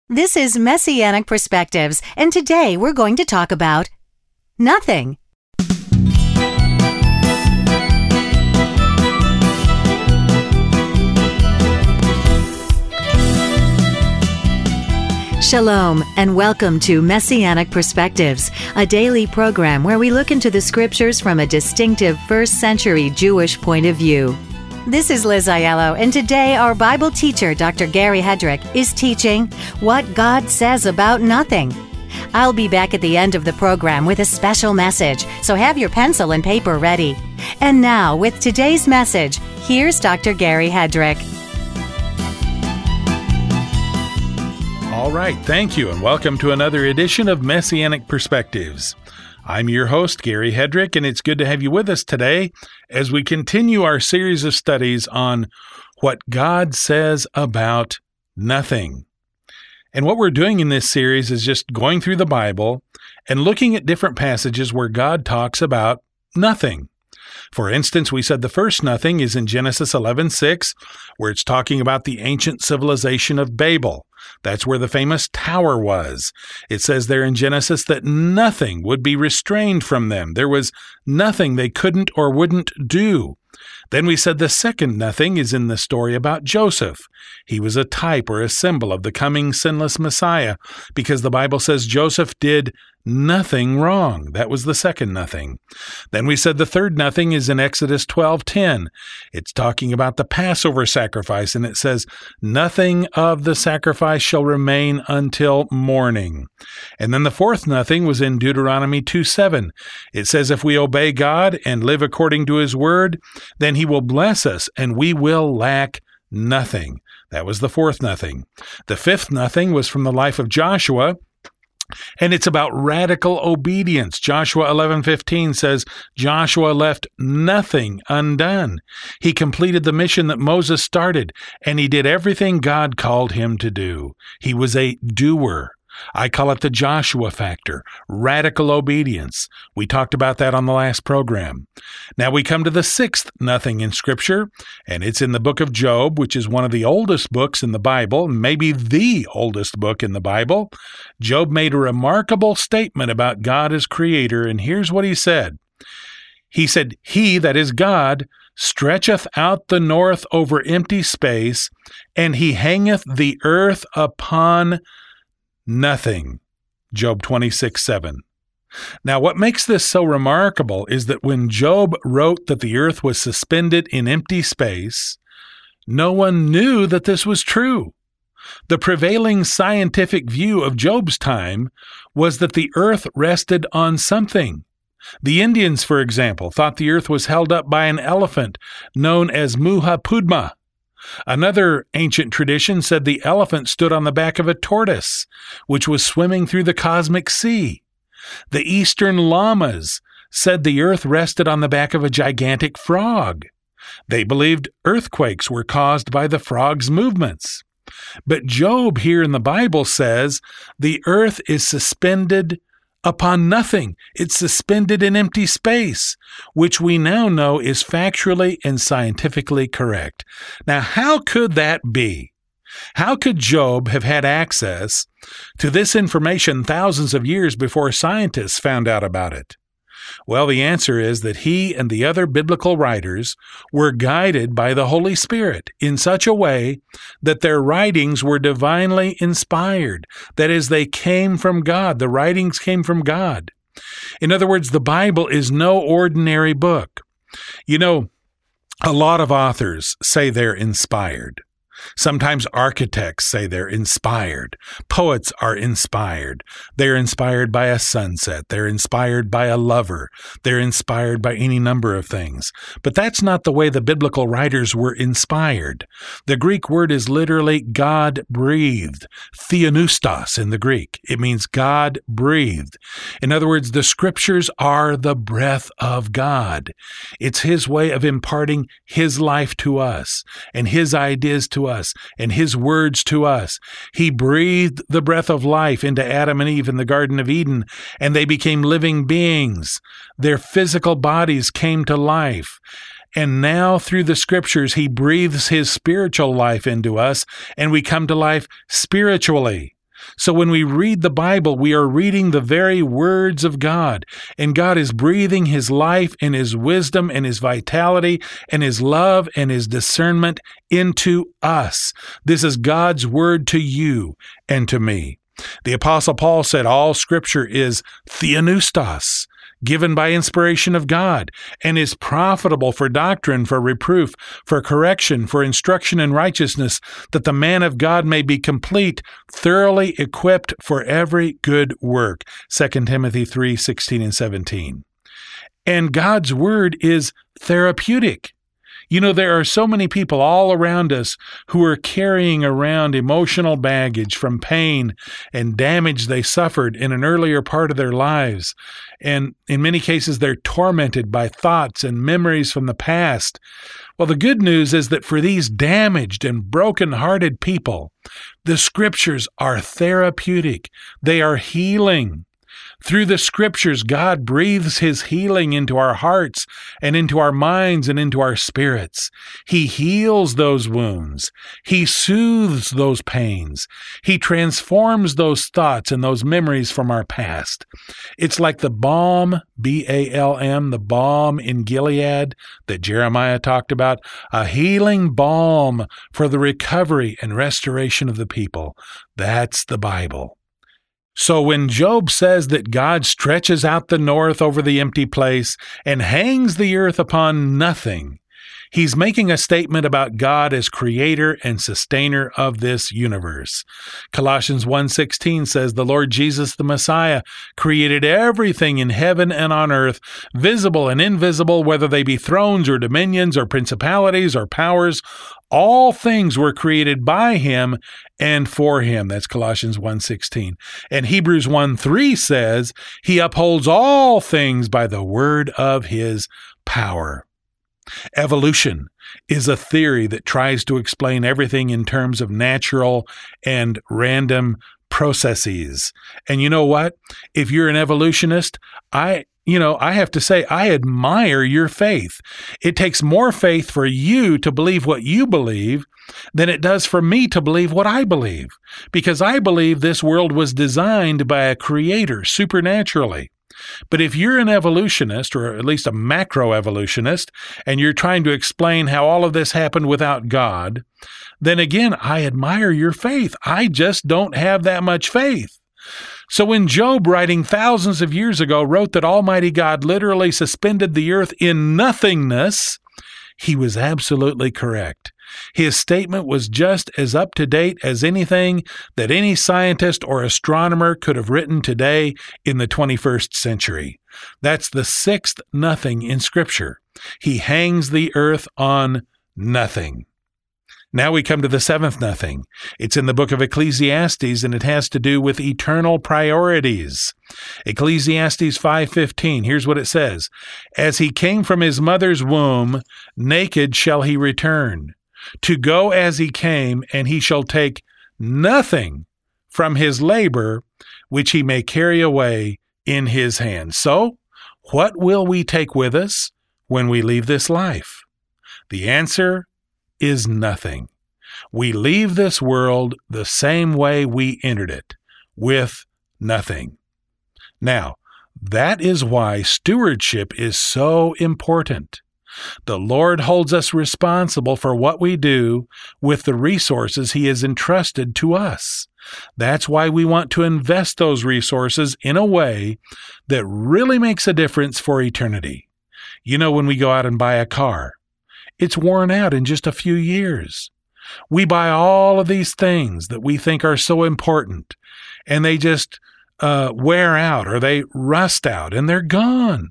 This is Messianic Perspectives, and today we're going to talk about nothing. Shalom, and welcome to Messianic Perspectives, a daily program where we look into the scriptures from a distinctive first-century Jewish point of view. This is Liz Aiello, and today our Bible teacher, Dr. Gary Hedrick, is teaching What God Says About Nothing. I'll be back at the end of the program with a special message, so have your pencil and paper ready. And now, with today's message, here's Dr. Gary Hedrick. All right, thank you, and welcome to another edition of Messianic Perspectives. I'm your host, Gary Hedrick, and it's good to have you with us today as we continue our series of studies on what God says about nothing. And what we're doing in this series is just going through the Bible and looking at different passages where God talks about nothing. For instance, we said the first nothing is in Genesis 11:6, where it's talking about the ancient civilization of Babel. That's where the famous tower was. It says there in Genesis that nothing would be restrained from them. There was nothing they couldn't or wouldn't do. Then we said the second nothing is in the story about Joseph. He was a type or a symbol of the coming sinless Messiah because the Bible says Joseph did nothing wrong. That was the second nothing. Then we said the third nothing is in Exodus 12:10. It's talking about the Passover sacrifice, and it says, "Nothing of the sacrifice shall remain until morning." And then the fourth nothing was in Deuteronomy 2:7. It says, "If we obey God and live according to His word, then He will bless us, and we will lack nothing." That was the fourth nothing. The fifth nothing was from the life of Joshua, and it's about radical obedience. Joshua 11:15 says, Joshua left nothing undone. He completed the mission that Moses started, and he did everything God called him to do. He was a doer. I call it the Joshua factor, radical obedience. We talked about that on the last program. Now we come to the sixth nothing in Scripture, and it's in the book of Job, which is one of the oldest books in the Bible, maybe the oldest book in the Bible. Job made a remarkable statement about God as creator, and here's what he said. He said, "He, that is God, stretcheth out the north over empty space, and he hangeth the earth upon nothing." Job 26:7. Now, what makes this so remarkable is that when Job wrote that the earth was suspended in empty space, no one knew that this was true. The prevailing scientific view of Job's time was that the earth rested on something. The Indians, for example, thought the earth was held up by an elephant known as Muha-Pudma. Another ancient tradition said the elephant stood on the back of a tortoise, which was swimming through the cosmic sea. The Eastern Lamas said the earth rested on the back of a gigantic frog. They believed earthquakes were caused by the frog's movements. But Job here in the Bible says the earth is suspended upon nothing. It's suspended in empty space, which we now know is factually and scientifically correct. Now, how could that be? How could Job have had access to this information thousands of years before scientists found out about it? Well, the answer is that he and the other biblical writers were guided by the Holy Spirit in such a way that their writings were divinely inspired. That is, they came from God. The writings came from God. In other words, the Bible is no ordinary book. You know, a lot of authors say they're inspired. Sometimes architects say they're inspired. Poets are inspired. They're inspired by a sunset. They're inspired by a lover. They're inspired by any number of things. But that's not the way the biblical writers were inspired. The Greek word is literally God-breathed. Theopneustos in the Greek. It means God-breathed. In other words, the Scriptures are the breath of God. It's His way of imparting His life to us and His ideas to us and His words to us. He breathed the breath of life into Adam and Eve in the Garden of Eden, and they became living beings. Their physical bodies came to life. And now through the Scriptures, He breathes His spiritual life into us, and we come to life spiritually. So when we read the Bible, we are reading the very words of God, and God is breathing His life and His wisdom and His vitality and His love and His discernment into us. This is God's word to you and to me. The Apostle Paul said all Scripture is theopneustos, given by inspiration of God, and is profitable for doctrine, for reproof, for correction, for instruction in righteousness, that the man of God may be complete, thoroughly equipped for every good work. 2 Timothy 3:16 and 17. And God's word is therapeutic. You know, there are so many people all around us who are carrying around emotional baggage from pain and damage they suffered in an earlier part of their lives. And in many cases, they're tormented by thoughts and memories from the past. Well, the good news is that for these damaged and broken-hearted people, the Scriptures are therapeutic. They are healing. Through the Scriptures, God breathes His healing into our hearts and into our minds and into our spirits. He heals those wounds. He soothes those pains. He transforms those thoughts and those memories from our past. It's like the balm, B-A-L-M, the balm in Gilead that Jeremiah talked about, a healing balm for the recovery and restoration of the people. That's the Bible. So when Job says that God stretches out the north over the empty place and hangs the earth upon nothing, he's making a statement about God as creator and sustainer of this universe. Colossians 1:16 says, the Lord Jesus the Messiah created everything in heaven and on earth, visible and invisible, whether they be thrones or dominions or principalities or powers. All things were created by Him and for Him. That's Colossians 1:16. And Hebrews 1:3 says, He upholds all things by the word of His power. Evolution is a theory that tries to explain everything in terms of natural and random processes. And you know what? If you're an evolutionist, I have to say, I admire your faith. It takes more faith for you to believe what you believe than it does for me to believe what I believe, because I believe this world was designed by a creator supernaturally. But if you're an evolutionist, or at least a macroevolutionist, and you're trying to explain how all of this happened without God, then again, I admire your faith. I just don't have that much faith. So when Job, writing thousands of years ago, wrote that Almighty God literally suspended the earth in nothingness, he was absolutely correct. His statement was just as up to date as anything that any scientist or astronomer could have written today in the 21st century. That's the sixth nothing in Scripture. He hangs the earth on nothing. Now we come to the seventh nothing. It's in the book of Ecclesiastes, and it has to do with eternal priorities. Ecclesiastes 5:15, here's what it says. As he came from his mother's womb, naked shall he return, to go as he came, and he shall take nothing from his labor, which he may carry away in his hand. So, what will we take with us when we leave this life? The answer is nothing. We leave this world the same way we entered it, with nothing. Now, that is why stewardship is so important. The Lord holds us responsible for what we do with the resources He has entrusted to us. That's why we want to invest those resources in a way that really makes a difference for eternity. You know, when we go out and buy a car, it's worn out in just a few years. We buy all of these things that we think are so important, and they just wear out or they rust out and they're gone.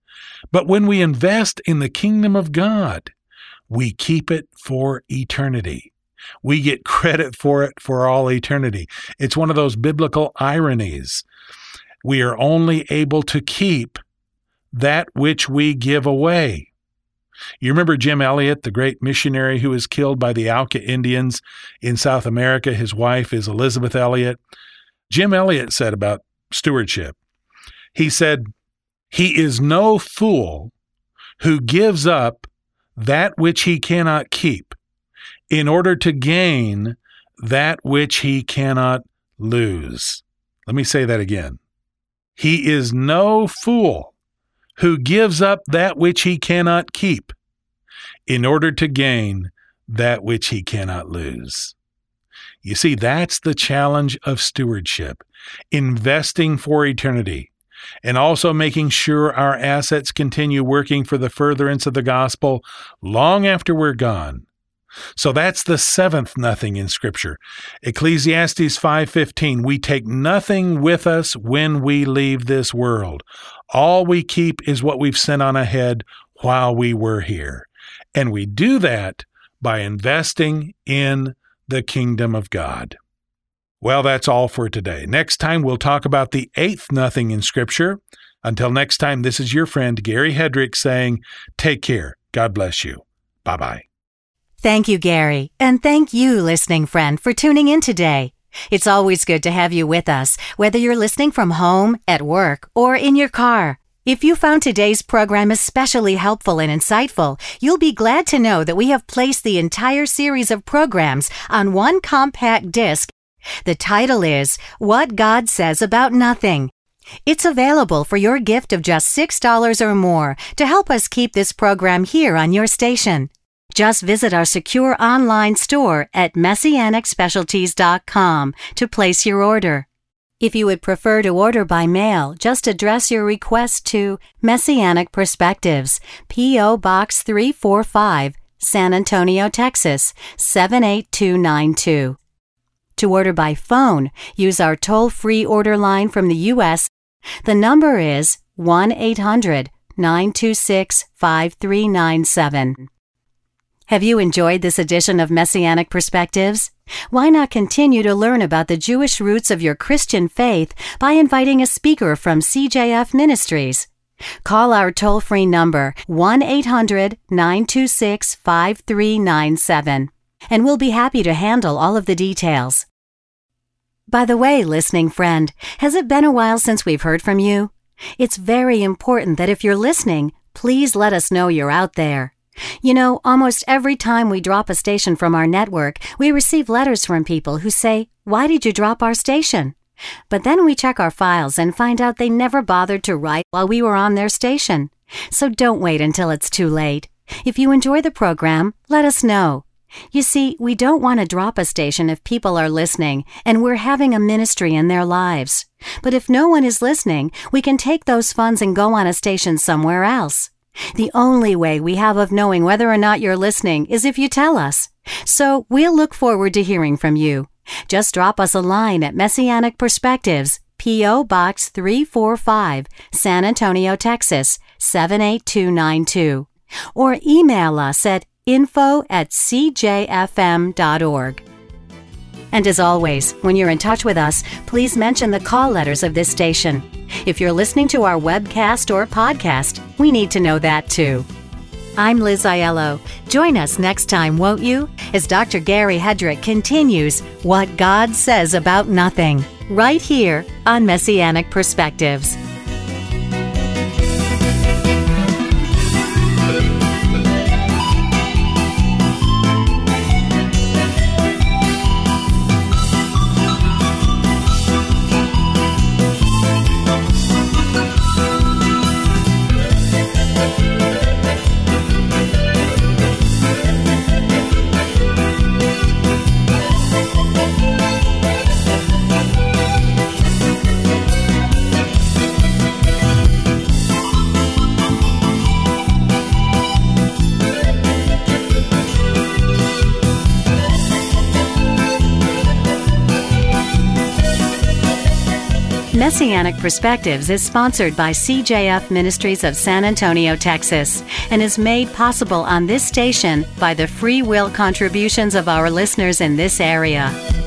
But when we invest in the kingdom of God, we keep it for eternity. We get credit for it for all eternity. It's one of those biblical ironies. We are only able to keep that which we give away. You remember Jim Elliot, the great missionary who was killed by the Auca Indians in South America? His wife is Elizabeth Elliot. Jim Elliot said about stewardship, he said, "He is no fool who gives up that which he cannot keep in order to gain that which he cannot lose. Let me say that again. He is no fool who gives up that which he cannot keep in order to gain that which he cannot lose. You see, that's the challenge of stewardship, investing for eternity, and also making sure our assets continue working for the furtherance of the gospel long after we're gone. So that's the seventh nothing in Scripture. Ecclesiastes 5:15, we take nothing with us when we leave this world. All we keep is what we've sent on ahead while we were here. And we do that by investing in the kingdom of God. Well, that's all for today. Next time, we'll talk about the eighth nothing in Scripture. Until next time, this is your friend Gary Hedrick saying, take care. God bless you. Bye-bye. Thank you, Gary. And thank you, listening friend, for tuning in today. It's always good to have you with us, whether you're listening from home, at work, or in your car. If you found today's program especially helpful and insightful, you'll be glad to know that we have placed the entire series of programs on one compact disc. The title is What God Says About Nothing. It's available for your gift of just $6 or more to help us keep this program here on your station. Just visit our secure online store at messianicspecialties.com to place your order. If you would prefer to order by mail, just address your request to Messianic Perspectives, P.O. Box 345, San Antonio, Texas, 78292. To order by phone, use our toll-free order line from the U.S. The number is 1-800-926-5397. Have you enjoyed this edition of Messianic Perspectives? Why not continue to learn about the Jewish roots of your Christian faith by inviting a speaker from CJF Ministries? Call our toll-free number 1-800-926-5397, and we'll be happy to handle all of the details. By the way, listening friend, has it been a while since we've heard from you? It's very important that if you're listening, please let us know you're out there. You know, almost every time we drop a station from our network, we receive letters from people who say, "Why did you drop our station?" But then we check our files and find out they never bothered to write while we were on their station. So don't wait until it's too late. If you enjoy the program, let us know. You see, we don't want to drop a station if people are listening and we're having a ministry in their lives. But if no one is listening, we can take those funds and go on a station somewhere else. The only way we have of knowing whether or not you're listening is if you tell us. So we'll look forward to hearing from you. Just drop us a line at Messianic Perspectives, P.O. Box 345, San Antonio, Texas, 78292. Or email us at info@cjfm.org. And as always, when you're in touch with us, please mention the call letters of this station. If you're listening to our webcast or podcast, we need to know that too. I'm Liz Aiello. Join us next time, won't you? As Dr. Gary Hedrick continues What God Says About Nothing, right here on Messianic Perspectives. Messianic Perspectives is sponsored by CJF Ministries of San Antonio, Texas, and is made possible on this station by the free will contributions of our listeners in this area.